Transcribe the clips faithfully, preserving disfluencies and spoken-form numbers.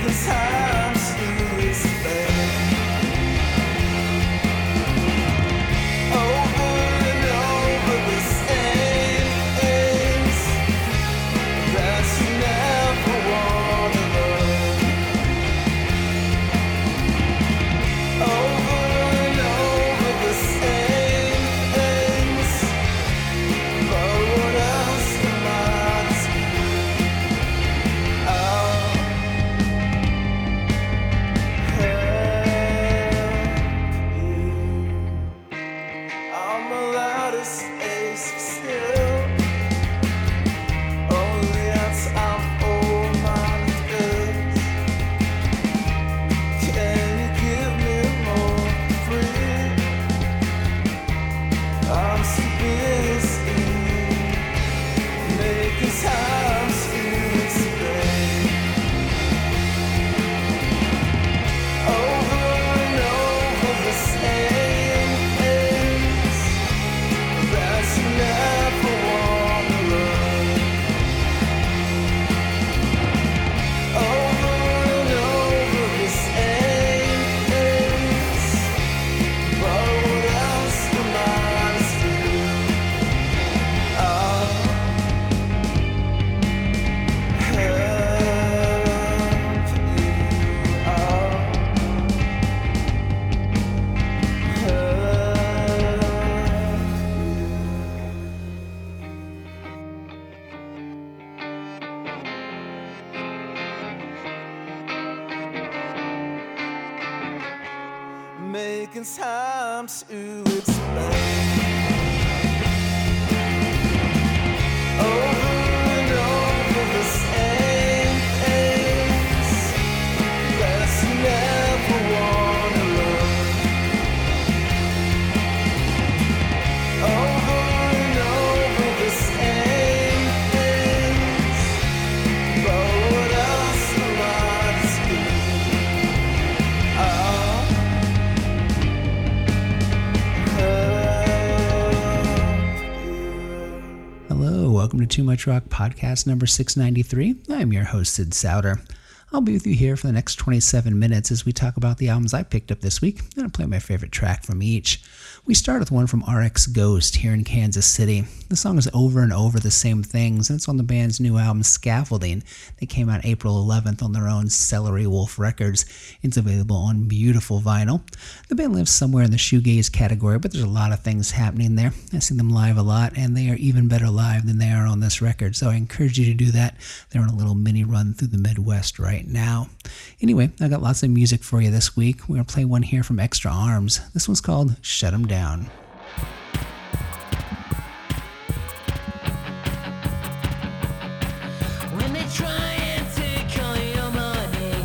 Making time to explain. Over and over the same things that you never wanna learn. Over and over the same things, but what else am I to do? Oh. Hello, welcome to Too Much Rock podcast number six ninety-three. I'm your host, Sid Souter. I'll be with you here for the next twenty-seven minutes as we talk about the albums I picked up this week, and I'll play my favorite track from each. We start with one from R X Ghost here in Kansas City. The song is Over and Over the Same Things, and it's on the band's new album, Scaffolding. They came out April eleventh on their own Celery Wolf Records. It's available on beautiful vinyl. The band lives somewhere in the shoegaze category, but there's a lot of things happening there. I see them live a lot, and they are even better live than they are on this record, so I encourage you to do that. They're on a little mini run through the Midwest right now. Anyway, I got lots of music for you this week. We're going to play one here from Extra Arms. This one's called Shut 'Em Down. When they try and take all your money,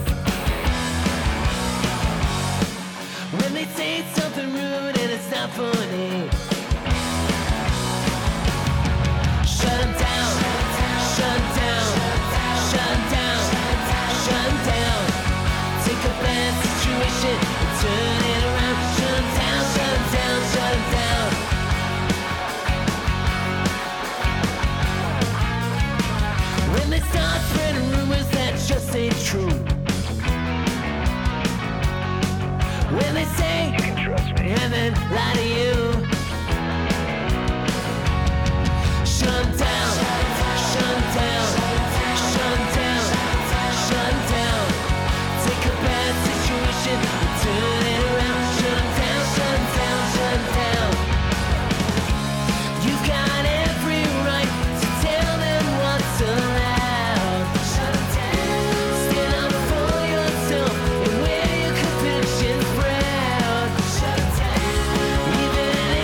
when they say something rude and it's not funny, shut 'em down, shut 'em down, shut 'em down, shut 'em down. Take a bad situation and turn it around. Shut 'em down, shut 'em down, shut 'em down. When they start spreading rumors that just ain't true, when they say you can trust me and then lie to you, shut 'em down, shut 'em down, shut 'em down, shut 'em down. Take a bad situation and turn it around. Shut 'em down, shut 'em down, shut 'em down. You've got every right to tell them what's allowed. Shut 'em down. Stand up for yourself and wear your convictions proud. Shut 'em down. Even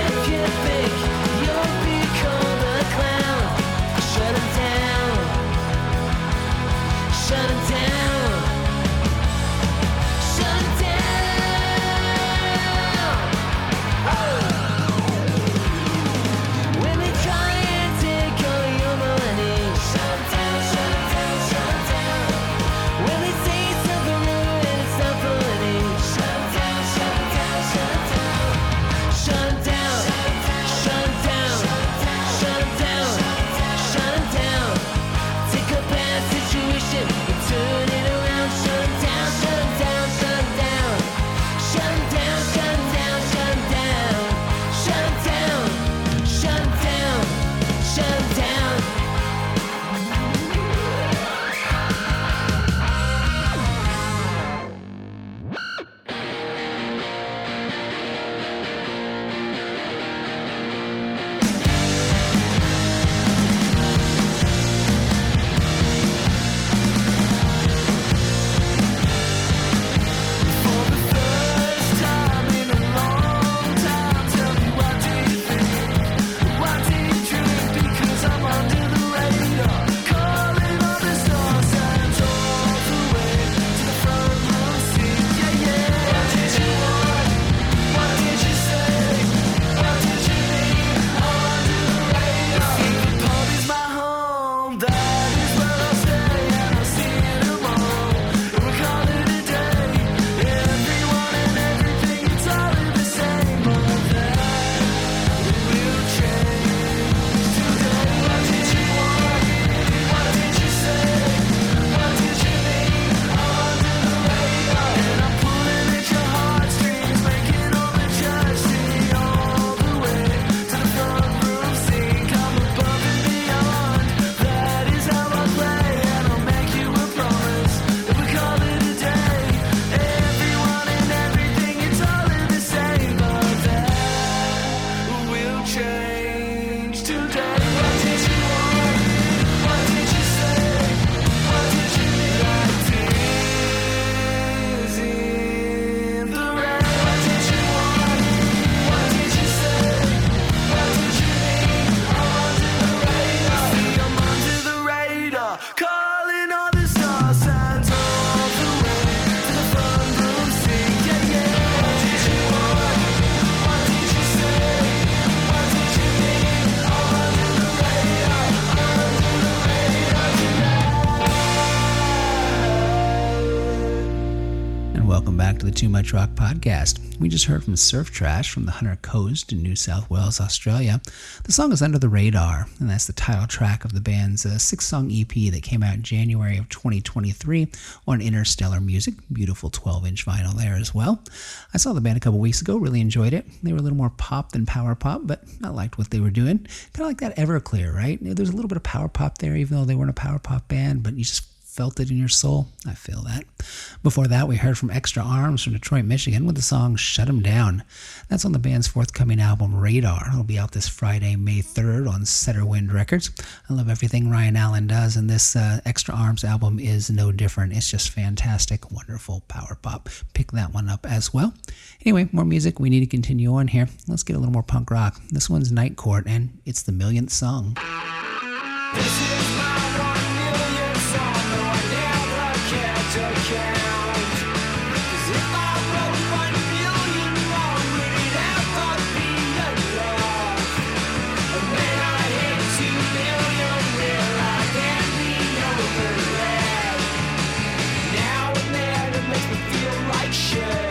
welcome back to the Too Much Rock podcast. We just heard from Surf Trash from the Hunter Coast in New South Wales, Australia. The song is Under the Radar, and that's the title track of the band's uh, six-song E P that came out in January of twenty twenty-three on Interstellar Music. Beautiful twelve-inch vinyl there as well. I saw the band a couple weeks ago, really enjoyed it. They were a little more pop than power pop, but I liked what they were doing. Kind of like that Everclear, right? There's a little bit of power pop there, even though they weren't a power pop band, but you just felt it in your soul. I feel that. Before that, we heard from Extra Arms from Detroit, Michigan with the song Shut 'Em Down. That's on the band's forthcoming album Radar. It'll be out this Friday, May third on Setter Wind Records. I love everything Ryan Allen does, and this uh, Extra Arms album is no different. It's just fantastic, wonderful power pop. Pick that one up as well. Anyway, more music. We need to continue on here. Let's get a little more punk rock. This one's Night Court, and it's the millionth song. This is my one million song, though I never cared to count. 'Cause if I wrote one million more, would it ever be enough? And when I hit two million, will I then be overread? Now and then it makes me feel like shit.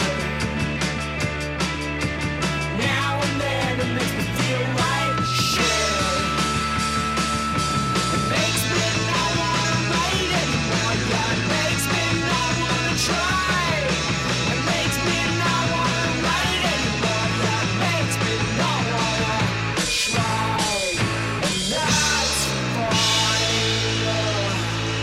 Now and then it makes me feel like shit. Makes me not wanna write anymore. Yeah, it makes me not wanna try. It makes me not wanna write anymore. Yeah, it makes me not wanna try. And that's fine.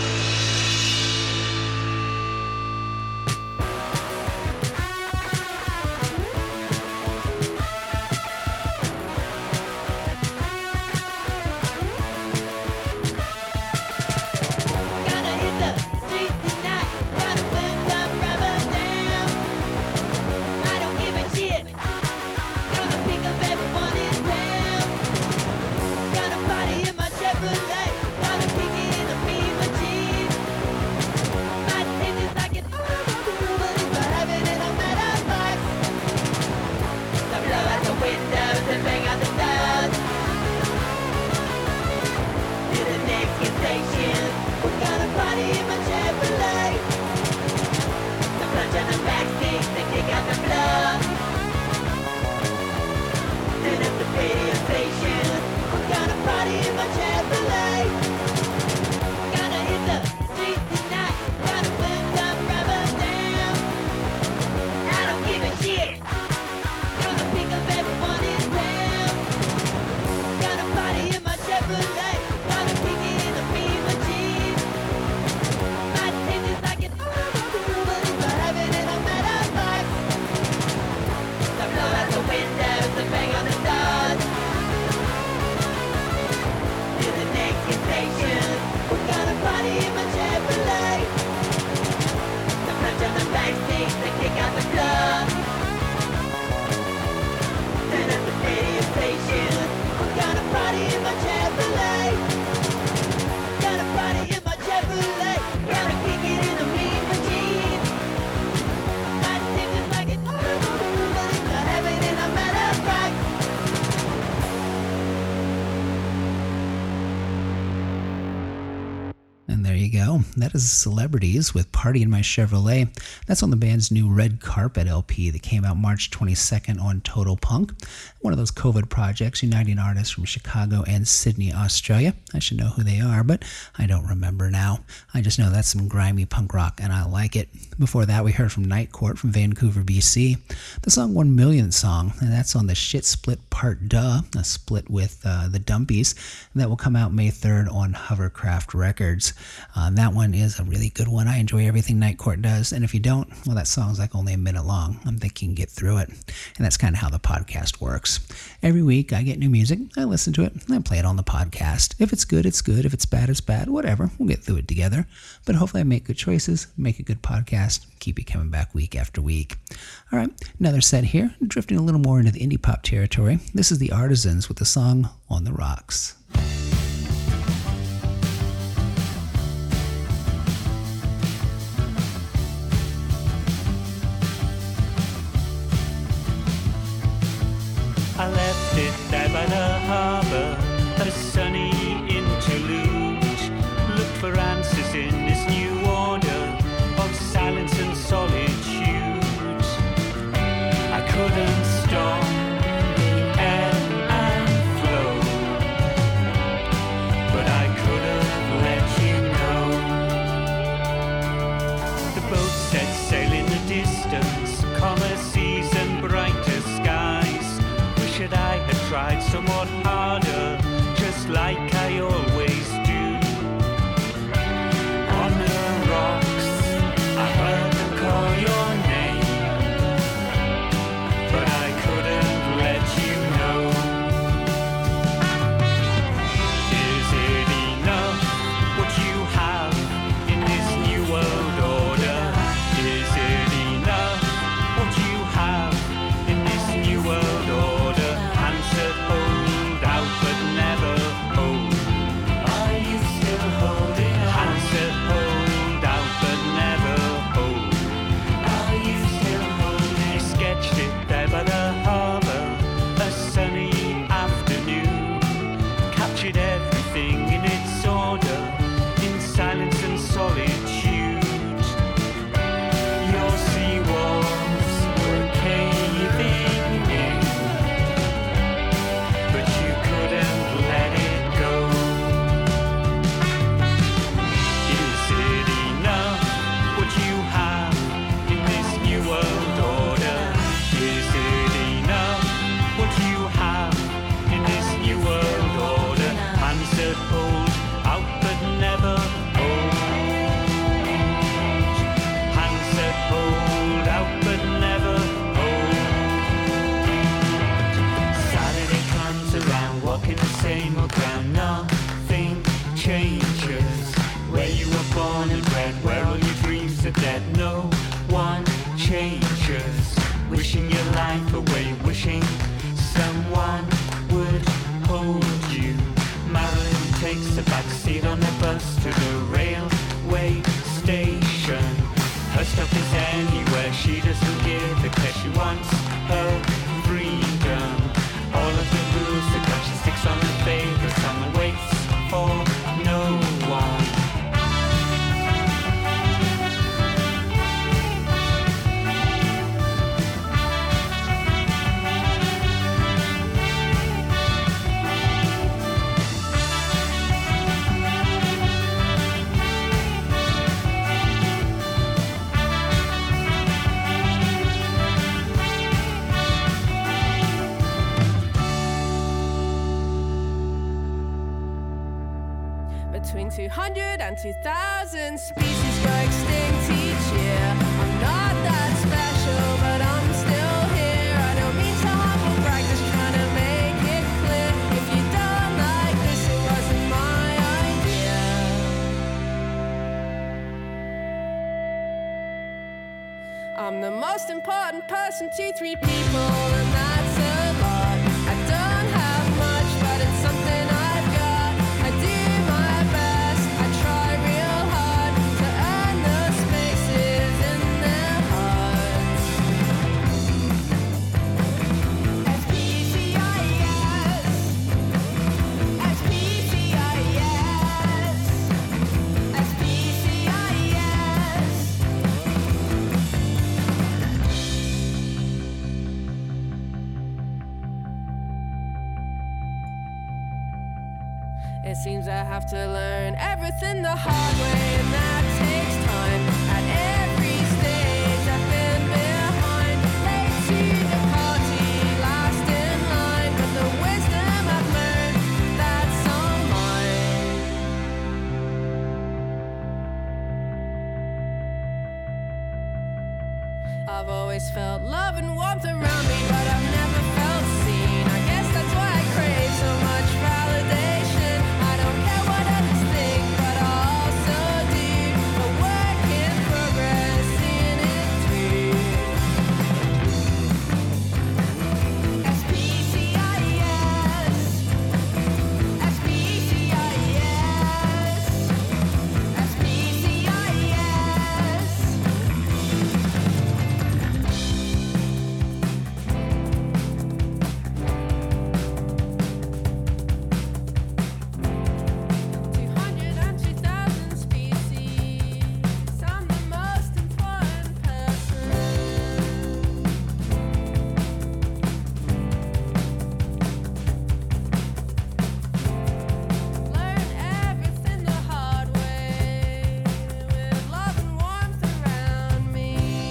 Gotta hit the street tonight. Gotta put some rubber down. I don't give a shit. Gonna pick up everyone in town. Gonna party in my Chevrolet. Gonna kick it in the Beaver Jeep. My taste is like an but if I have it in a matter box. I blow out the windows and bang out the doors. To the next station. We're gonna party in my Chevrolet. The punch on the backseat, they kick out the blood. Turn up the radio station. We're gonna party in my Chevrolet. Gonna hit the street tonight. Gotta put some rubber down. I don't give a shit. Gonna pick up everyone in town. Gonna party in my Chevrolet. Gonna kick it in the Beaver Jeep. My taste is like an but if I have it in a matter box. I blow out the windows and bang on the doors. To the next station. We're gonna party in my Chevrolet. The punch on the backseat, they kick out the club. Turn up the radio station. We're gonna party in my Chevrolet. Gonna party in my Chevrolet. Gonna kick it in the Beaver Jeep. My taste is like an but if I have it in a matter box. And there you go. That is Celebrities with Party in My Chevrolet. That's on the band's new Red Carpet L P that came out March twenty-second on Total Punk. One of those COVID projects uniting artists from Chicago and Sydney, Australia. I should know who they are, but I don't remember now. I just know that's some grimy punk rock, and I like it. Before that, we heard from Night Court from Vancouver, B C. The song One Million Song, and that's on the Shit Split Part Duh, a split with uh, the Dumpies, and that will come out May third on Hovercraft Records. Uh, that one is a really good one. I enjoy everything Night Court does, and if you don't, well, that song's like only a minute long. I'm thinking you can get through it, and that's kind of how the podcast works. Every week, I get new music, I listen to it, and I play it on the podcast. If it's good, it's good. If it's bad, it's bad. Whatever. We'll get through it together. But hopefully I make good choices, make a good podcast, keep you coming back week after week. All right, another set here, drifting a little more into the indie pop territory. This is the Artisans with the song On the Rocks. I left it there by the harbour, a sunny interlude. Looked for answers in this new order of silence and solitude. no one changes. Wishing your life away, wishing someone would hold you. Marilyn takes a back seat on the bus to the railway station. Her stop is anywhere, she doesn't give a care, she wants her freedom. All of the rules that cut, she sticks on the favourite song and waits for no one. Between two hundred and two thousand species go extinct each year. I'm not that special, but I'm still here. I don't mean to humble brag, just trying to make it clear. If you don't like this, it wasn't my idea. I'm the most important person to three people, and that's a lot. I don't have much, but it's something I've got. I do my best, I try real hard to earn those spaces in their hearts. S P C I S, S P C I S, S P C I S. It seems I have to learn everything the hard way, and that takes time. At every stage I've been behind, late to the party, last in line. But the wisdom I've learned, that's all mine. I've always felt love and warmth around me, but I've never felt seen. I guess that's why I crave so much validation. I don't care what others think, but I also do. A work in progress, seeing it through. S P C I S, S P C I S, S P C I S. two hundred and two thousand species. I'm the most important person. Learn everything the hard way, with love and warmth around me.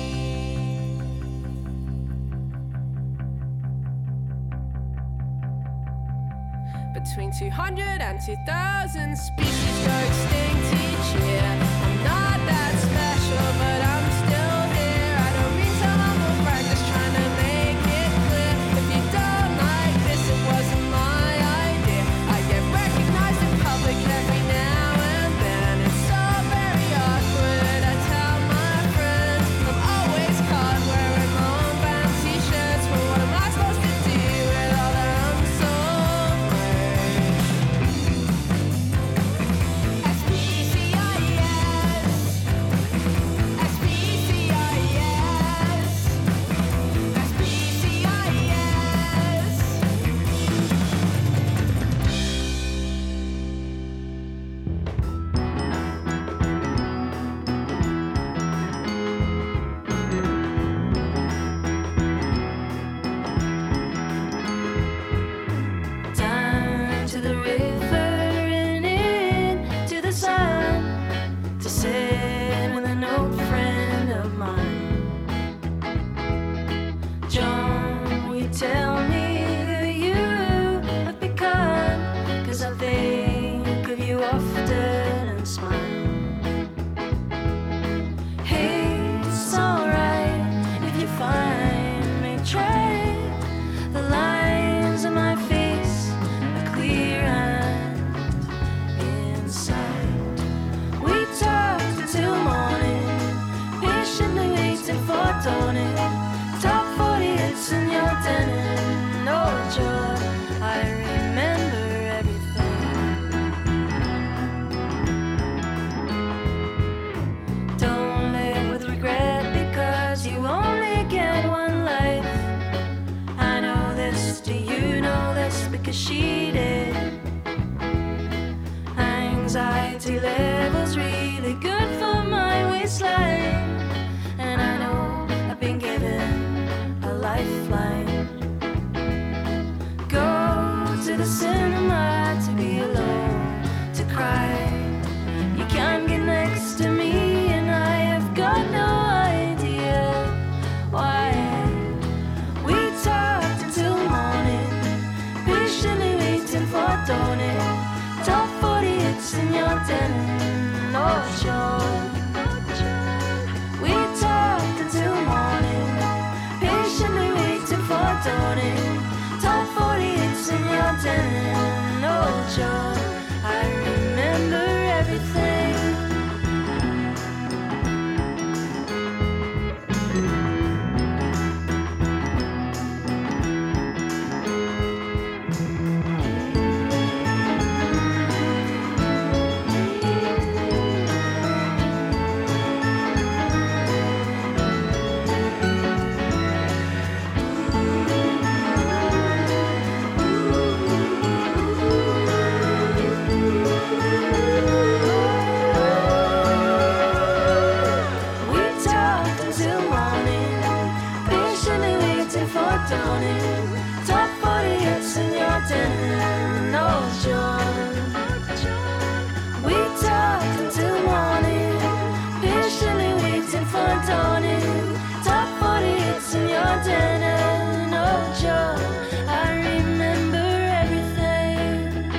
Between two hundred and two thousand species go extinct each year. I'm not that special, but I'm still here. I don't mean to humble brag, just trying to make it clear. If you don't like this, it wasn't my idea. I get recognized in public every now and then. It's so very awkward, I tell my friends. I'm always caught wearing my own band t-shirts. But what am I supposed to do with all that unsold merch? S P C I S, waiting for dawning. Top forty hits in your denim. No joy, I remember everything. Don't live with regret because you only get one life. I know this, do you know this? Because she did. Anxiety levels really good for my waistline. And I know I've been given a lifeline. Go to the cinema to be alone, to cry. You can't get next to me and I have got no idea why. We talked until morning, patiently waiting for dawning. Top forty hits in your denim, no joy. We talked until morning, patiently waiting for dawning. Top forty hits in your denim, no joy. I remember everything. Top forty hits in your denim, no joy. We talked until morning, patiently waiting for dawning. Top forty hits in your denim, no joy. I remember everything.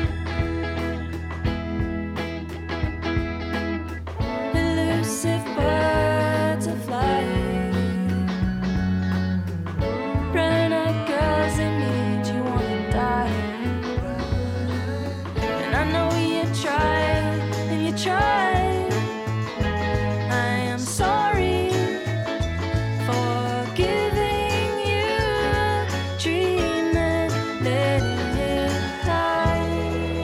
Elusive butterfly. Try. I am sorry for giving you a dream and letting it die.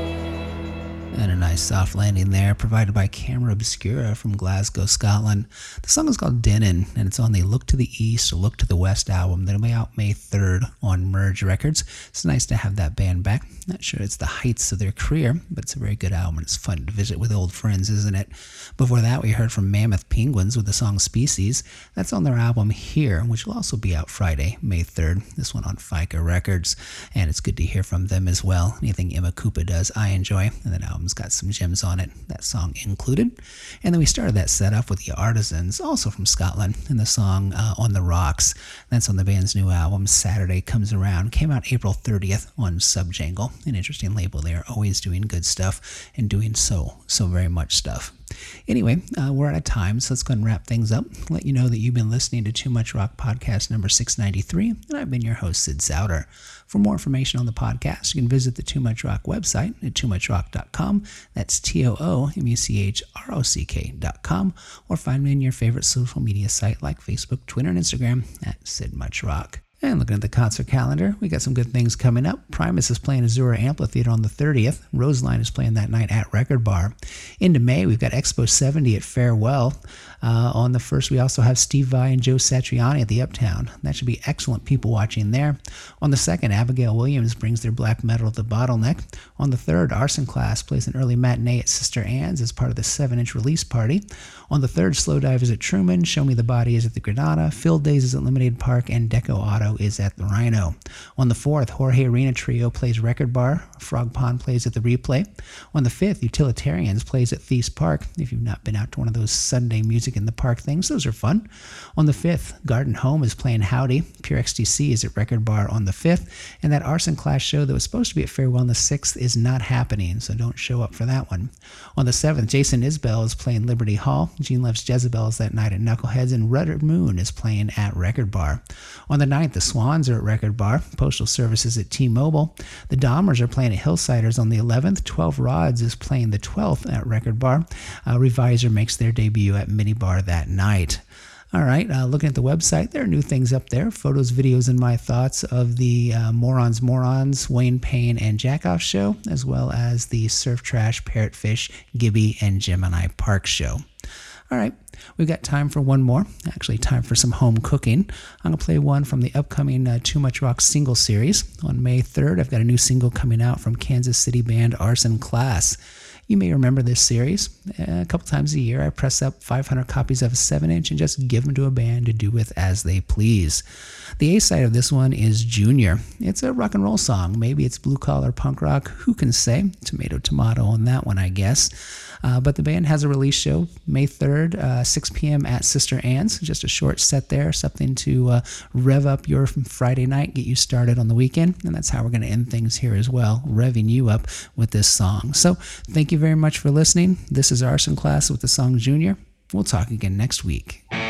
And a nice soft landing there, provided by Camera Obscura from Glasgow, Scotland. The song is called Denon, and it's on the Look to the East or Look to the West album that'll be out May third on Merge Records. It's nice to have that band back. Not sure it's the heights of their career, but it's a very good album and it's fun to visit with old friends, isn't it? Before that, we heard from Mammoth Penguins with the song Species. That's on their album Here, which will also be out Friday, May third. This one on FICA Records, and it's good to hear from them as well. Anything Emma Koopa does, I enjoy, and that album's got some gems on it, that song included. And then we started that set off with the Artisans, also from Scotland, and the song uh, On the Rocks. That's on the band's new album, Saturday Comes Around. Came out April thirtieth on Subjangle. An interesting label. They are always doing good stuff and doing so, so very much stuff. Anyway, uh, we're out of time, so let's go ahead and wrap things up. Let you know that you've been listening to Too Much Rock Podcast number six ninety-three, and I've been your host, Sid Souter. For more information on the podcast, you can visit the Too Much Rock website at too much rock dot com. That's T O O M U C H R O C K dot com, or find me in your favorite social media site like Facebook, Twitter, and Instagram at Sid Much Rock. And looking at the concert calendar, we got some good things coming up. Primus is playing Azura Amphitheater on the thirtieth. Roseline is playing that night at Record Bar. Into May, we've got Expo seventy at Farewell. Uh, on the first, we also have Steve Vai and Joe Satriani at the Uptown. That should be excellent people watching there. On the second, Abigail Williams brings their black metal at the Bottleneck. On the third, Arson Class plays an early matinee at Sister Anne's as part of the seven-inch release party. On the third, Slowdive is at Truman, Show Me the Body is at the Granada, Field Days is at Lemonade Park, and Deco Auto is at the Rhino. On the fourth, Jorge Arena Trio plays Record Bar, Frog Pond plays at the Replay. On the fifth, Utilitarians plays at Thies Park. If you've not been out to one of those Sunday music in the park things, those are fun. On the fifth, Garden Home is playing Howdy, Pure X T C is at Record Bar on the fifth, and that Arson Class show that was supposed to be at Farewell on the sixth is not happening, so don't show up for that one. On the seventh, Jason Isbell is playing Liberty Hall, Gene Loves Jezebels that night at Knuckleheads, and Rudder Moon is playing at Record Bar. On the ninth, the Swans are at Record Bar, Postal Services at T-Mobile. The Dahmers are playing at Hillsiders on the eleventh. twelve Rods is playing the twelfth at Record Bar. Uh, Revisor makes their debut at Mini Bar that night. All right, uh, looking at the website, there are new things up there. Photos, videos, and my thoughts of the uh, Morons Morons, Wayne Payne, and Jackoff show, as well as the Surf Trash, Parrotfish, Gibby, and Gemini Park show. All right, we've got time for one more. Actually, time for some home cooking. I'm going to play one from the upcoming uh, Too Much Rock single series. On May third, I've got a new single coming out from Kansas City band Arson Class. You may remember this series. A couple times a year, I press up five hundred copies of a seven inch and just give them to a band to do with as they please. The A-side of this one is Junior. It's a rock and roll song. Maybe it's blue-collar punk rock. Who can say? Tomato, tomato on that one, I guess. Uh, but the band has a release show May third, uh, six p.m. at Sister Anne's. Just a short set there, something to uh, rev up your Friday night, get you started on the weekend. And that's how we're going to end things here as well, revving you up with this song. So thank you very much for listening. This is Arson Class with the song Junior. We'll talk again next week.